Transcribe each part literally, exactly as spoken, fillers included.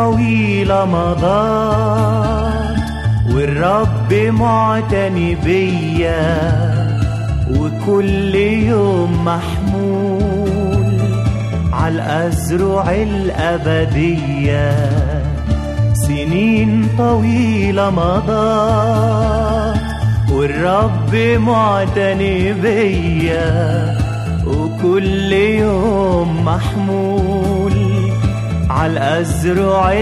طويلة مضت والرب معتني بيا، وكل يوم محمول عالأزرع الأبدية. سنين طويلة مضت والرب معتني بيا، وكل يوم محمول عالأزرع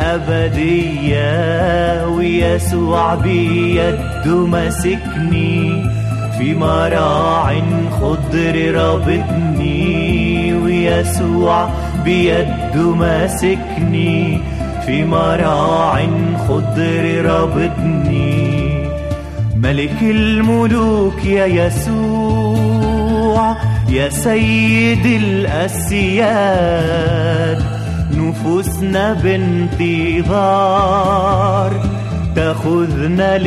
الأبدية. ويسوع بيده ماسكني في مراع خضر رابطني، ويسوع بيده ماسكني في مراع خضر رابطني. ملك الملوك يا يسوع، يا سيد الأسياد، نفوسنا بانتظار تاخذنا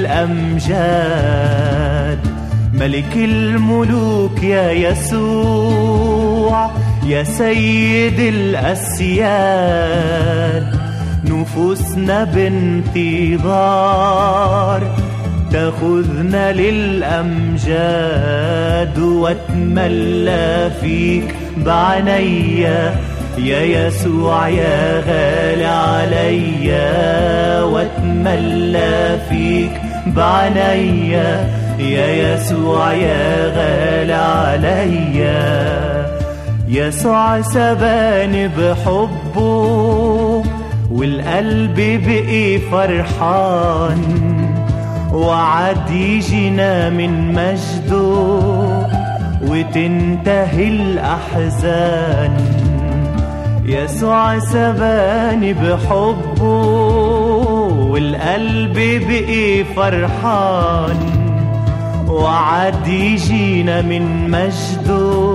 للأمجاد. ملك الملوك يا يسوع، يا سيد الأسياد، نفوسنا بانتظار تاخذنا للأمجاد. واتملى فيك بعنيا يا يسوع يا غالي عليا، واتملى فيك بعنيا يا يسوع يا غالي عليا. يسوع سباني بحبه والقلب بقي فرحان، وعد يجينا من مجده وتنتهي الأحزان. يسوع سباني بحبه والقلب بقي فرحان، وعد يجينا من مجده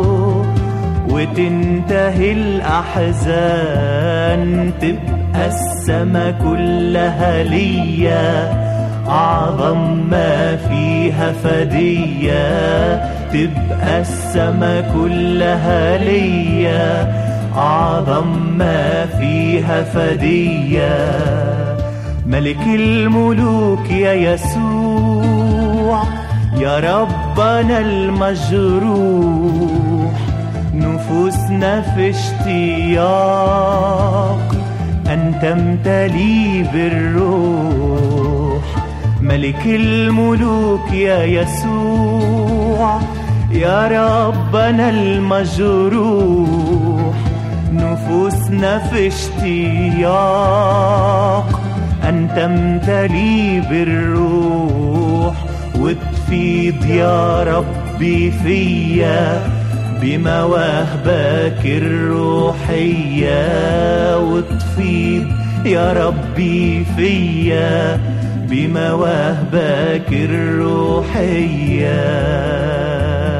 وتنتهي الأحزان. تبقى السما كلها ليا، أعظم ما فيها فدية. تبقى السما كلها ليا، أعظم ما فيها فدية. ملك الملوك يا يسوع، يا ربنا المجروح، نفوسنا في اشتياق أن تمتلي بالروح. ملك الملوك يا يسوع، يا ربنا المجروح، نفوسنا في اشتياق أن تمتلي بالروح. وتفيض يا ربي فيا بمواهبك الروحية، وتفيض يا ربي فيا بمواهبك الروحية.